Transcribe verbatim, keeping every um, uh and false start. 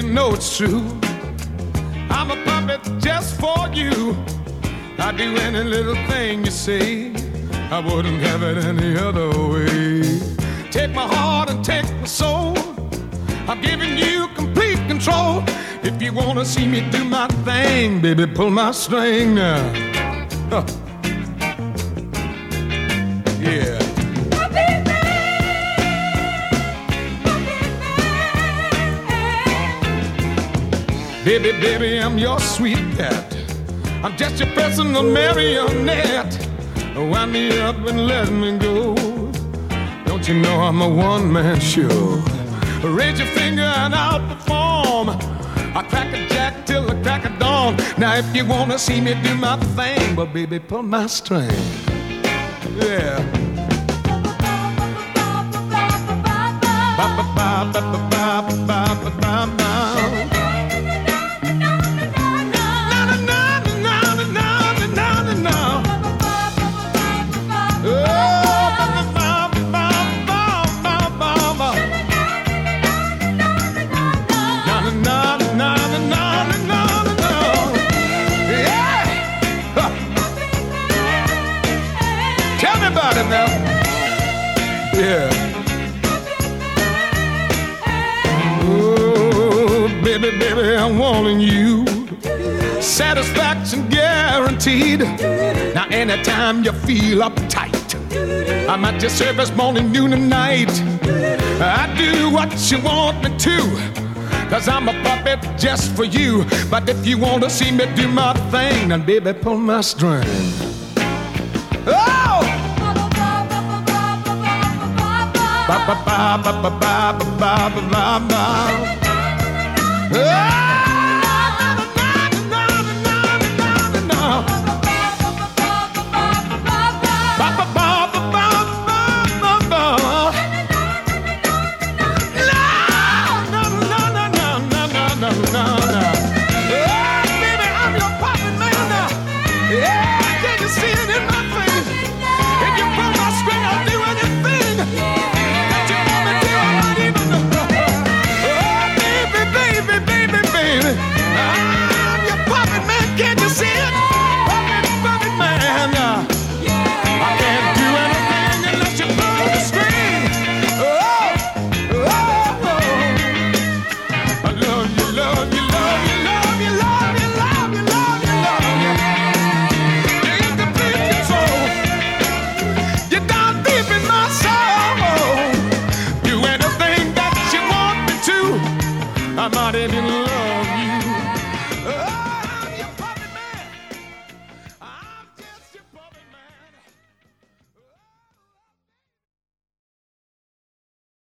know it's true. I'm a puppet just for you. I'd do any little thing you say. I wouldn't have it any other way. Take my heart and take my soul. I'm giving you complete control. If you wanna see me do my thing, baby, pull my string now. Huh. Yeah. Baby, baby, I'm your sweet cat. I'm just your personal marionette. Wind me up and let me go. Don't you know I'm a one-man show? Raise your finger and I'll perform. I crack a jack till I crack a dawn. Now if you wanna see me do my thing, but baby, pull my string. Yeah. Ba ba ba ba ba ba ba ba ba. Yeah. Oh, baby, baby, I'm wanting you. Satisfaction guaranteed. Now, anytime you feel uptight, I'm at your service morning, noon, and night. I do what you want me to, 'cause I'm a puppet just for you. But if you want to see me do my thing, then baby, pull my string. Oh! Ba ba ba ba ba ba ba ba ba ba. I'm not even